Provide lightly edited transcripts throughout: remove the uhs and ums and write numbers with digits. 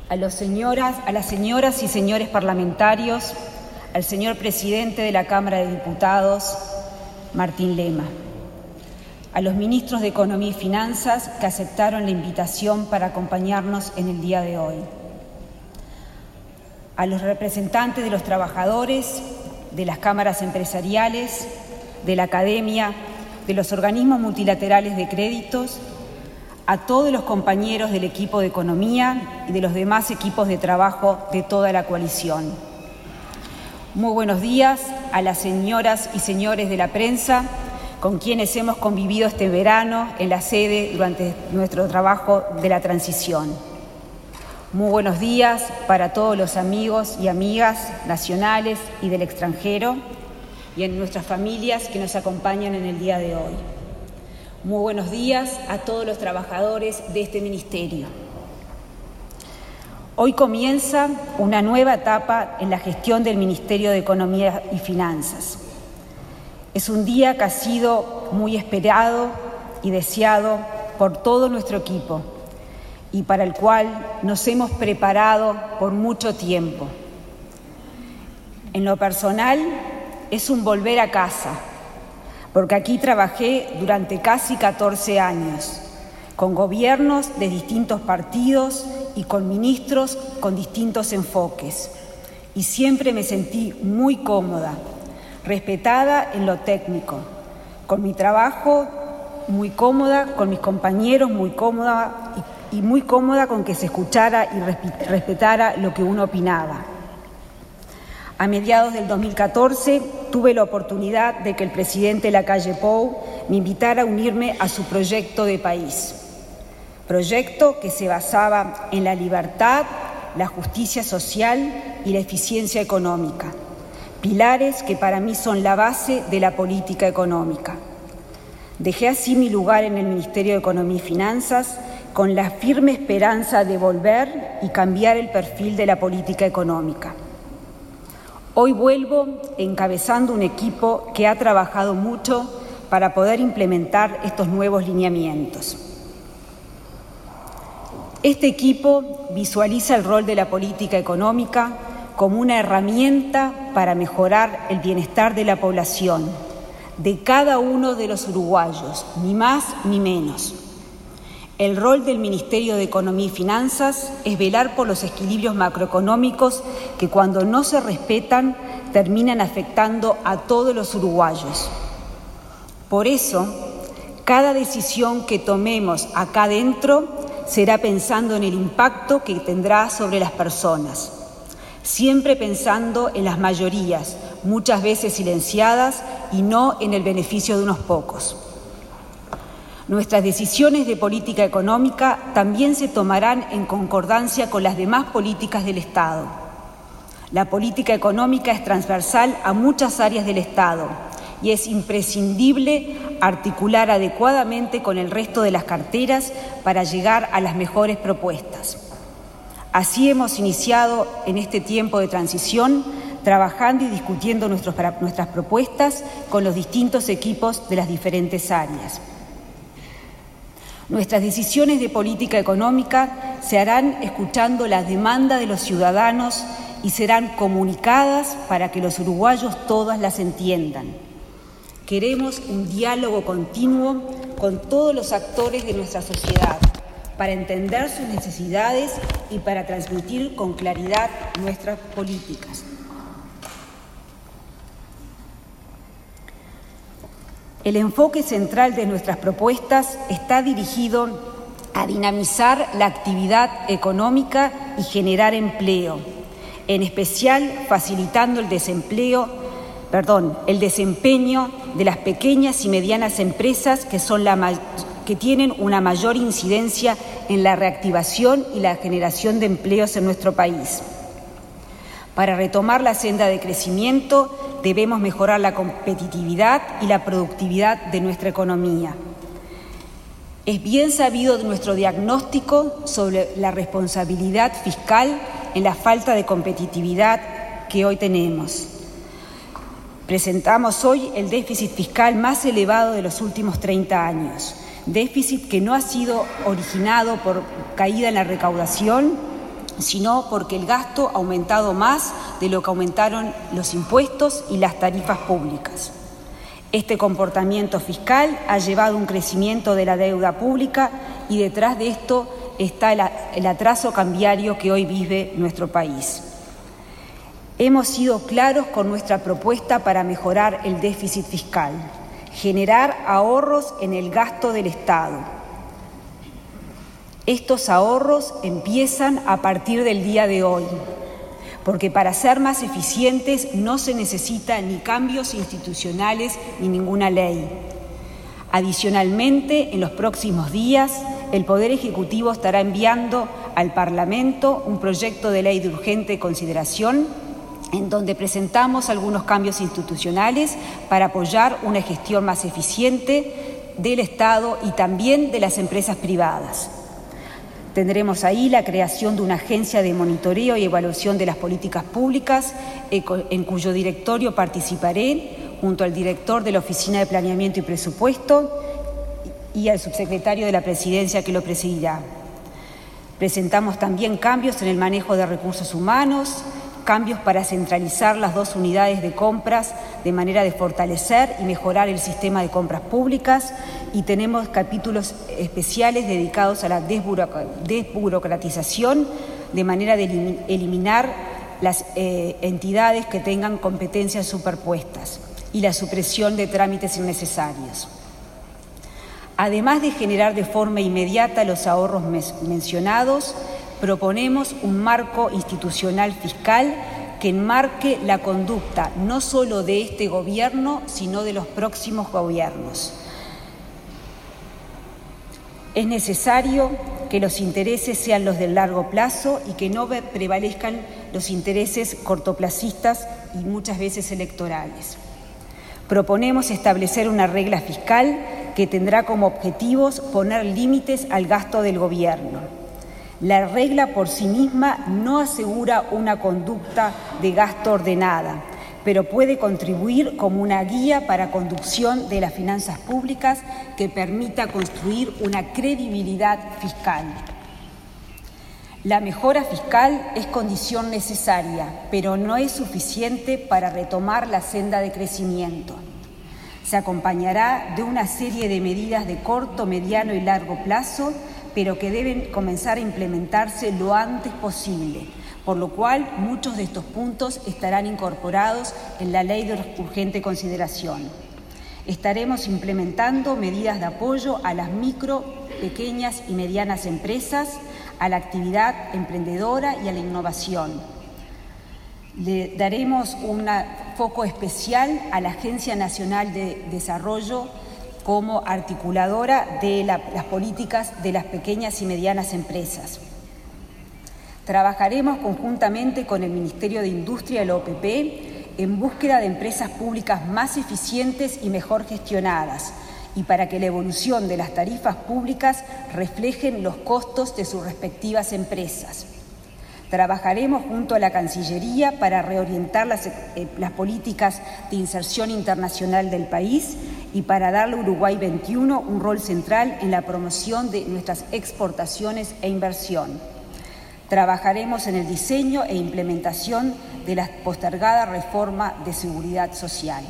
a las señoras y señores parlamentarios, al señor presidente de la Cámara de Diputados, Martín Lema, a los ministros de Economía y Finanzas que aceptaron la invitación para acompañarnos en el día de hoy, a los representantes de los trabajadores, de las cámaras empresariales, de la academia, de los organismos multilaterales de créditos, a todos los compañeros del equipo de Economía y de los demás equipos de trabajo de toda la coalición. Muy buenos días a las señoras y señores de la prensa con quienes hemos convivido este verano en la sede durante nuestro trabajo de la transición. Muy buenos días para todos los amigos y amigas nacionales y del extranjero y en nuestras familias que nos acompañan en el día de hoy. Muy buenos días a todos los trabajadores de este ministerio. Hoy comienza una nueva etapa en la gestión del Ministerio de Economía y Finanzas. Es un día que ha sido muy esperado y deseado por todo nuestro equipo y para el cual nos hemos preparado por mucho tiempo. En lo personal, es un volver a casa, porque aquí trabajé durante casi 14 años, con gobiernos de distintos partidos y con ministros con distintos enfoques. Y siempre me sentí muy cómoda, respetada en lo técnico, con mi trabajo muy cómoda, con mis compañeros muy cómoda y muy cómoda con que se escuchara y respetara lo que uno opinaba. A mediados del 2014 tuve la oportunidad de que el presidente Lacalle Pou me invitara a unirme a su proyecto de país. Proyecto que se basaba en la libertad, la justicia social y la eficiencia económica, pilares que para mí son la base de la política económica. Dejé así mi lugar en el Ministerio de Economía y Finanzas con la firme esperanza de volver y cambiar el perfil de la política económica. Hoy vuelvo encabezando un equipo que ha trabajado mucho para poder implementar estos nuevos lineamientos. Este equipo visualiza el rol de la política económica como una herramienta para mejorar el bienestar de la población, de cada uno de los uruguayos, ni más ni menos. El rol del Ministerio de Economía y Finanzas es velar por los equilibrios macroeconómicos que cuando no se respetan terminan afectando a todos los uruguayos. Por eso, cada decisión que tomemos acá dentro será pensando en el impacto que tendrá sobre las personas, siempre pensando en las mayorías, muchas veces silenciadas, y no en el beneficio de unos pocos. Nuestras decisiones de política económica también se tomarán en concordancia con las demás políticas del Estado. La política económica es transversal a muchas áreas del Estado y es imprescindible articular adecuadamente con el resto de las carteras para llegar a las mejores propuestas. Así hemos iniciado en este tiempo de transición, trabajando y discutiendo nuestras propuestas con los distintos equipos de las diferentes áreas. Nuestras decisiones de política económica se harán escuchando las demandas de los ciudadanos y serán comunicadas para que los uruguayos todas las entiendan. Queremos un diálogo continuo con todos los actores de nuestra sociedad para entender sus necesidades y para transmitir con claridad nuestras políticas. El enfoque central de nuestras propuestas está dirigido a dinamizar la actividad económica y generar empleo, en especial facilitando el desempeño de las pequeñas y medianas empresas que tienen una mayor incidencia en la reactivación y la generación de empleos en nuestro país. Para retomar la senda de crecimiento, debemos mejorar la competitividad y la productividad de nuestra economía. Es bien sabido de nuestro diagnóstico sobre la responsabilidad fiscal en la falta de competitividad que hoy tenemos. Presentamos hoy el déficit fiscal más elevado de los últimos 30 años, déficit que no ha sido originado por caída en la recaudación, sino porque el gasto ha aumentado más de lo que aumentaron los impuestos y las tarifas públicas. Este comportamiento fiscal ha llevado a un crecimiento de la deuda pública y detrás de esto está el atraso cambiario que hoy vive nuestro país. Hemos sido claros con nuestra propuesta para mejorar el déficit fiscal, generar ahorros en el gasto del Estado. Estos ahorros empiezan a partir del día de hoy, porque para ser más eficientes no se necesita ni cambios institucionales ni ninguna ley. Adicionalmente, en los próximos días, el Poder Ejecutivo estará enviando al Parlamento un proyecto de ley de urgente consideración en donde presentamos algunos cambios institucionales para apoyar una gestión más eficiente del Estado y también de las empresas privadas. Tendremos ahí la creación de una agencia de monitoreo y evaluación de las políticas públicas, en cuyo directorio participaré junto al director de la Oficina de Planeamiento y Presupuesto y al subsecretario de la Presidencia que lo presidirá. Presentamos también cambios en el manejo de recursos humanos, cambios para centralizar las 2 unidades de compras de manera de fortalecer y mejorar el sistema de compras públicas, y tenemos capítulos especiales dedicados a la desburocratización de manera de eliminar las entidades que tengan competencias superpuestas y la supresión de trámites innecesarios. Además de generar de forma inmediata los ahorros mencionados, proponemos un marco institucional fiscal que enmarque la conducta no solo de este gobierno, sino de los próximos gobiernos. Es necesario que los intereses sean los del largo plazo y que no prevalezcan los intereses cortoplacistas y muchas veces electorales. Proponemos establecer una regla fiscal que tendrá como objetivos poner límites al gasto del gobierno. La regla por sí misma no asegura una conducta de gasto ordenada, pero puede contribuir como una guía para conducción de las finanzas públicas que permita construir una credibilidad fiscal. La mejora fiscal es condición necesaria, pero no es suficiente para retomar la senda de crecimiento. Se acompañará de una serie de medidas de corto, mediano y largo plazo, pero que deben comenzar a implementarse lo antes posible, por lo cual muchos de estos puntos estarán incorporados en la ley de urgente consideración. Estaremos implementando medidas de apoyo a las micro, pequeñas y medianas empresas, a la actividad emprendedora y a la innovación. Le daremos un foco especial a la Agencia Nacional de Desarrollo como articuladora de las políticas de las pequeñas y medianas empresas. Trabajaremos conjuntamente con el Ministerio de Industria y la OPP en búsqueda de empresas públicas más eficientes y mejor gestionadas, y para que la evolución de las tarifas públicas reflejen los costos de sus respectivas empresas. Trabajaremos junto a la Cancillería para reorientar las políticas de inserción internacional del país y para darle a Uruguay 21 un rol central en la promoción de nuestras exportaciones e inversión. Trabajaremos en el diseño e implementación de la postergada reforma de seguridad social.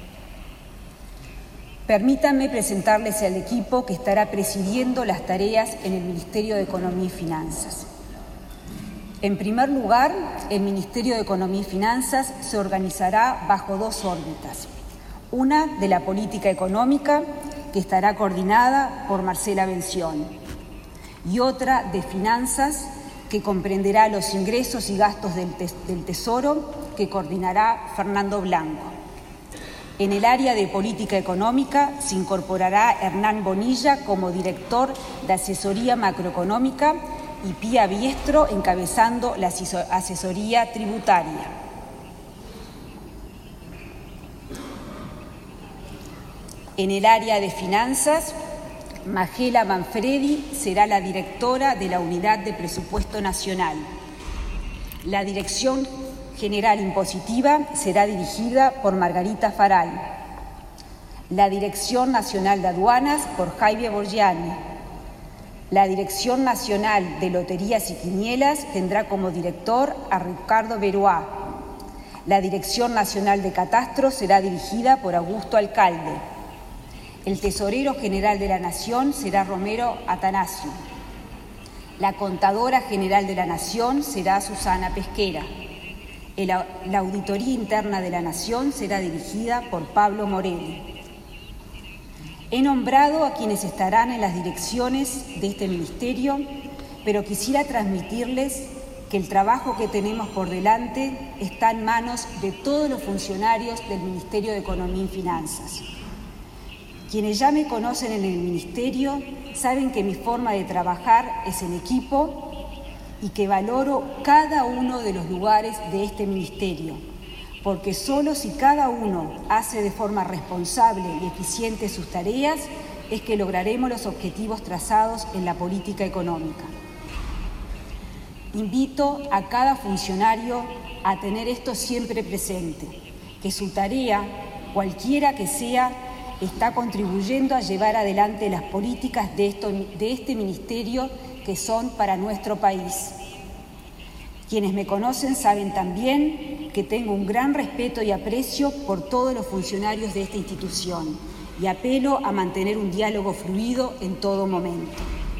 Permítanme presentarles al equipo que estará presidiendo las tareas en el Ministerio de Economía y Finanzas. En primer lugar, el Ministerio de Economía y Finanzas se organizará bajo 2 órbitas. Una de la política económica, que estará coordinada por Marcela Bención, y otra de finanzas, que comprenderá los ingresos y gastos del Tesoro, que coordinará Fernando Blanco. En el área de política económica se incorporará Hernán Bonilla como director de asesoría macroeconómica y Pía Biestro encabezando la asesoría tributaria. En el área de finanzas, Magela Manfredi será la directora de la Unidad de Presupuesto Nacional. La Dirección General Impositiva será dirigida por Margarita Faral. La Dirección Nacional de Aduanas por Jaime Borgiani. La Dirección Nacional de Loterías y Quinielas tendrá como director a Ricardo Beruá. La Dirección Nacional de Catastro será dirigida por Augusto Alcalde. El Tesorero General de la Nación será Romero Atanasio. La Contadora General de la Nación será Susana Pesquera. La Auditoría Interna de la Nación será dirigida por Pablo Morelli. He nombrado a quienes estarán en las direcciones de este ministerio, pero quisiera transmitirles que el trabajo que tenemos por delante está en manos de todos los funcionarios del Ministerio de Economía y Finanzas. Quienes ya me conocen en el Ministerio saben que mi forma de trabajar es en equipo y que valoro cada uno de los lugares de este Ministerio, porque solo si cada uno hace de forma responsable y eficiente sus tareas es que lograremos los objetivos trazados en la política económica. Invito a cada funcionario a tener esto siempre presente, que su tarea, cualquiera que sea, está contribuyendo a llevar adelante las políticas de este ministerio que son para nuestro país. Quienes me conocen saben también que tengo un gran respeto y aprecio por todos los funcionarios de esta institución y apelo a mantener un diálogo fluido en todo momento.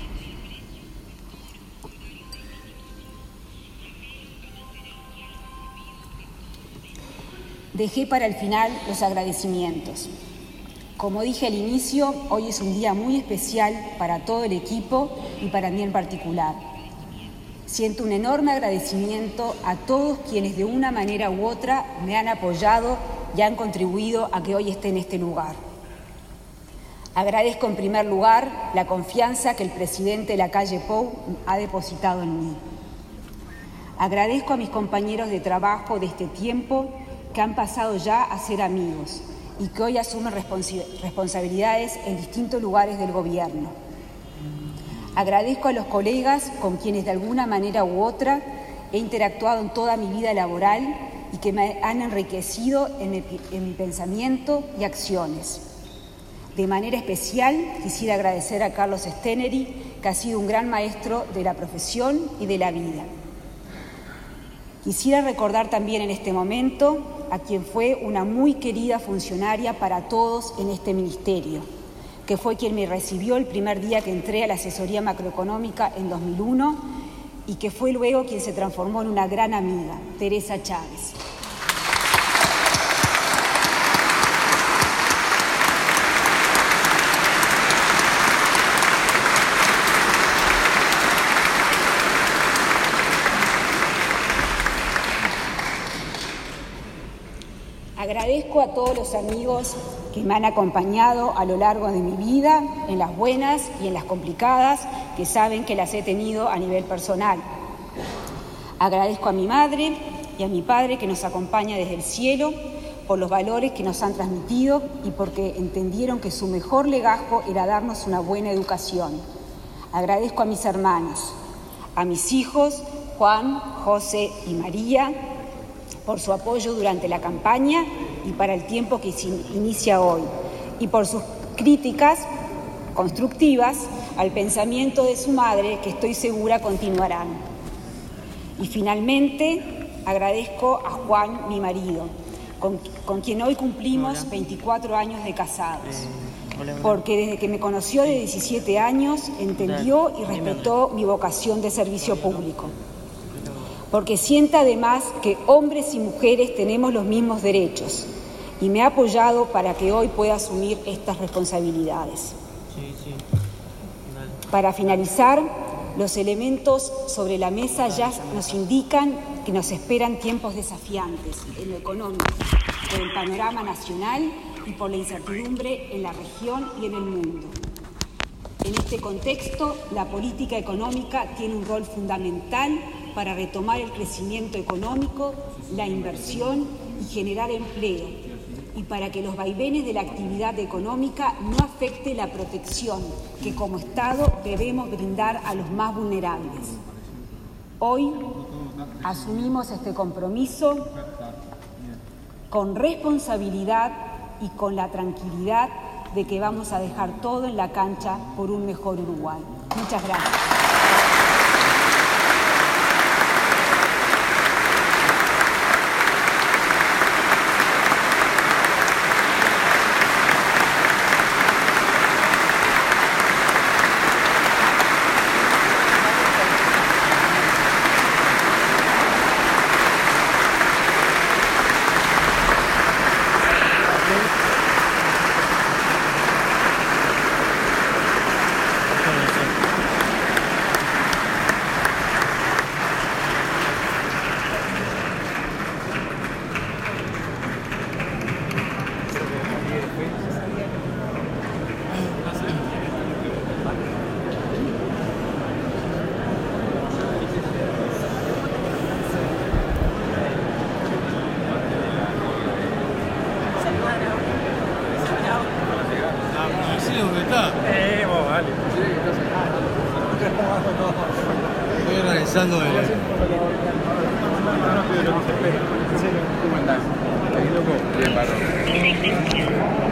Dejé para el final los agradecimientos. Como dije al inicio, hoy es un día muy especial para todo el equipo y para mí en particular. Siento un enorme agradecimiento a todos quienes de una manera u otra me han apoyado y han contribuido a que hoy esté en este lugar. Agradezco en primer lugar la confianza que el presidente Lacalle Pou ha depositado en mí. Agradezco a mis compañeros de trabajo de este tiempo que han pasado ya a ser amigos y que hoy asumen responsabilidades en distintos lugares del gobierno. Agradezco a los colegas con quienes de alguna manera u otra he interactuado en toda mi vida laboral y que me han enriquecido en mi pensamiento y acciones. De manera especial quisiera agradecer a Carlos Steneri, que ha sido un gran maestro de la profesión y de la vida. Quisiera recordar también en este momento a quien fue una muy querida funcionaria para todos en este ministerio, que fue quien me recibió el primer día que entré a la asesoría macroeconómica en 2001 y que fue luego quien se transformó en una gran amiga, Teresa Chávez. Agradezco a todos los amigos que me han acompañado a lo largo de mi vida, en las buenas y en las complicadas, que saben que las he tenido a nivel personal. Agradezco a mi madre y a mi padre que nos acompaña desde el cielo por los valores que nos han transmitido y porque entendieron que su mejor legajo era darnos una buena educación. Agradezco a mis hermanos, a mis hijos, Juan, José y María, por su apoyo durante la campaña y para el tiempo que se inicia hoy, y por sus críticas constructivas al pensamiento de su madre, que estoy segura continuarán. Y finalmente agradezco a Juan, mi marido, con quien hoy cumplimos 24 años de casados, porque desde que me conoció de 17 años entendió y respetó mi vocación de servicio público. Porque siente además que hombres y mujeres tenemos los mismos derechos y me ha apoyado para que hoy pueda asumir estas responsabilidades. Para finalizar, los elementos sobre la mesa ya nos indican que nos esperan tiempos desafiantes en lo económico, por el panorama nacional y por la incertidumbre en la región y en el mundo. En este contexto, la política económica tiene un rol fundamental para retomar el crecimiento económico, la inversión y generar empleo, y para que los vaivenes de la actividad económica no afecte la protección que como Estado debemos brindar a los más vulnerables. Hoy asumimos este compromiso con responsabilidad y con la tranquilidad de que vamos a dejar todo en la cancha por un mejor Uruguay. Muchas gracias. Estoy organizando el... ¿Cómo andás? Bien, barro.